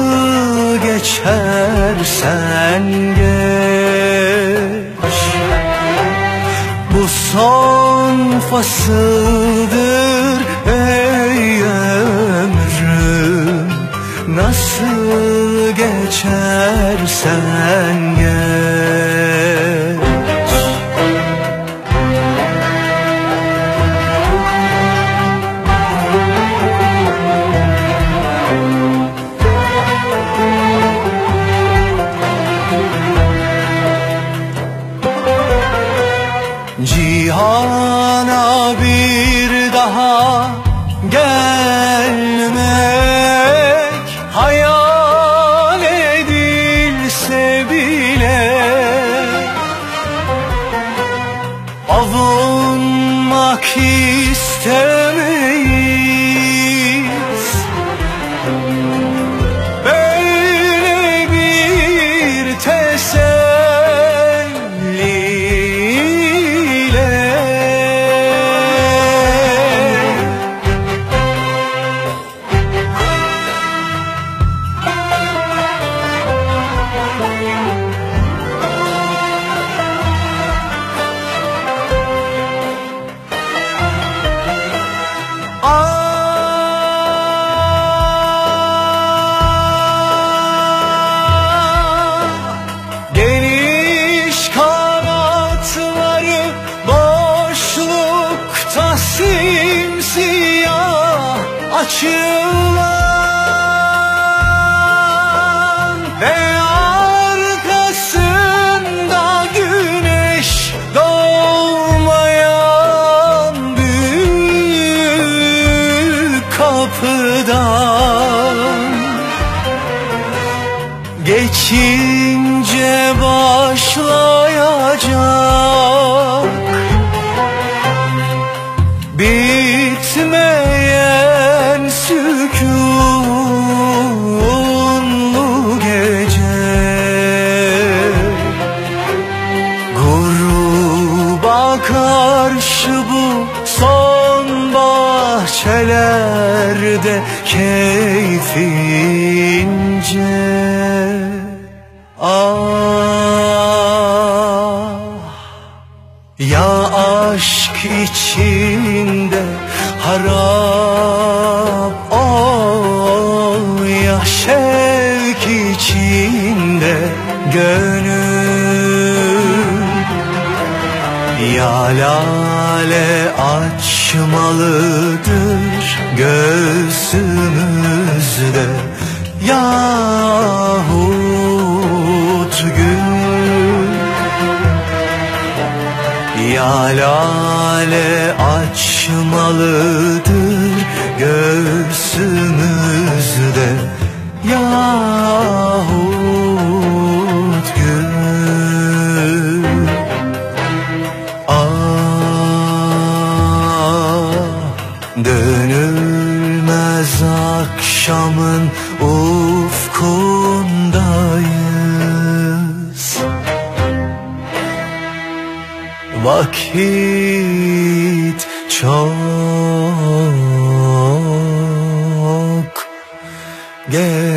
geçersen geç. Bu son fasıldır ey ömrüm, nasıl geçersen geç. Cihana bir daha gelmek hayal edilse bile, avunmak istemeyiz böyle bir teselliyle. Geniş kanatları boşlukta simsiyah açılan ve arkasında güneş doğmayan büyük kapıdan geçince başlayacak bitmeyen sükunlu gece. Gruba karşı bu son bahçelerde keyfince. Ah, ya aşk içinde harap ol, ya şevk içinde gönül. Ya lale açmalıdır göğsümüzde yahut gül. Ya lale açmalıdır göğsümüzde yahut gül. Ah, dönülmez akşamın ufkundayız. Vakit çok geç.